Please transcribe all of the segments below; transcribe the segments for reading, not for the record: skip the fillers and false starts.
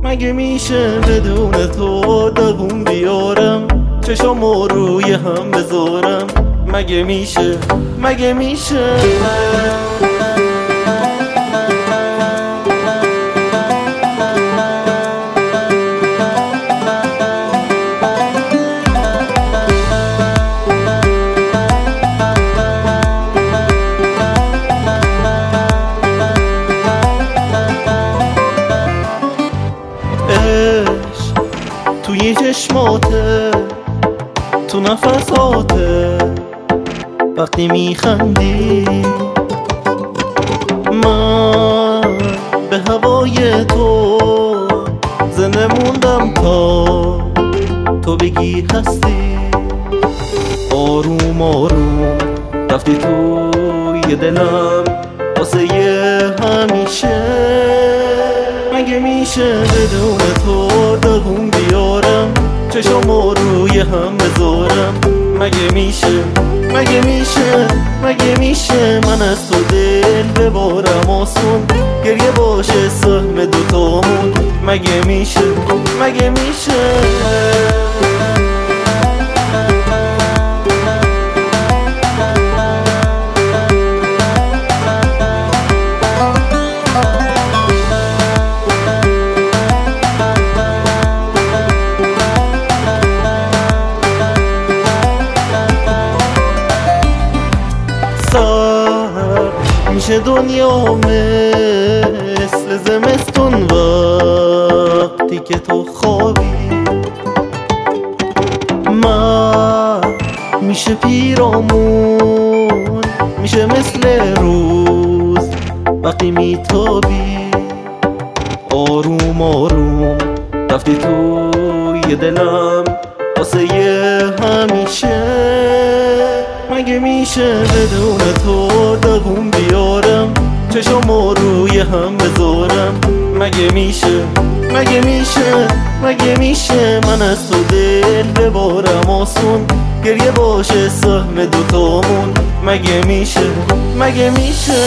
مگه میشه بدون تو دووم بیارم، چشامو روی هم بذارم؟ مگه میشه، مگه میشه؟ توی چشماته، تو نفساته، وقتی میخندی من به هوای تو زنده موندم تا تو بگی هستی. آروم آروم رفتی توی دلم واسه همیشه. مگه میشه بدون تو دووم بیارم، چشامو روی هم بذارم؟ مگه میشه، مگه میشه، مگه میشه من از تو دل ببارم آسون، گریه باشه سهم دوتامون؟ مگه میشه، مگه میشه؟ میشه دنیا مثل زمستون وقتی که تو خوابی. من میشه پیرامون، میشه مثل روز وقتی میتابی. آروم آروم رفتی توی دلم واسه همیشه. مگه میشه بدون تو دووم بیارم، چشامو روی هم بذارم؟ مگه میشه، مگه میشه، مگه میشه من از تو دل ببارم آسون، گریه باشه سهم دوتامون؟ مگه میشه، مگه میشه؟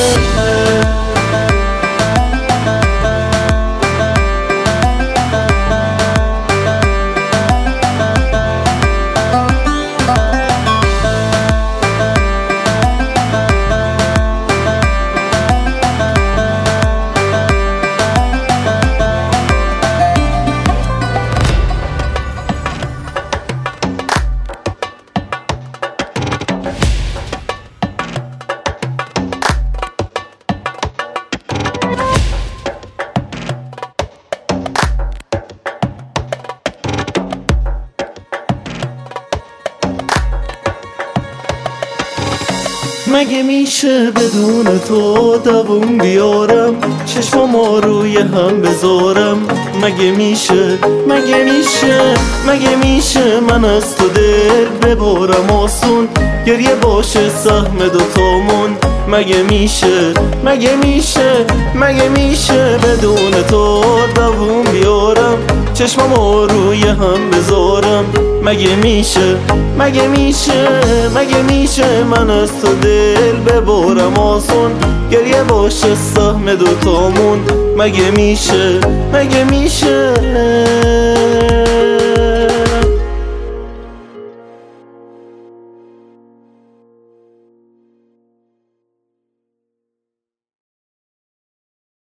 مگه میشه بدون تو دووم بیارم، چشمامو روی هم بذارم؟ مگه میشه، مگه میشه، مگه میشه من از تو دل ببارم آسون، گریه باشه سهم دوتامون؟ مگه میشه، مگه میشه، مگه میشه بدون تو دووم بیارم، چشمامو روی هم بذارم؟ مگه میشه، مگه میشه، مگه میشه من از تو دل ببارم آسون، گریه باشه سهم دوتامون؟ مگه میشه، مگه میشه؟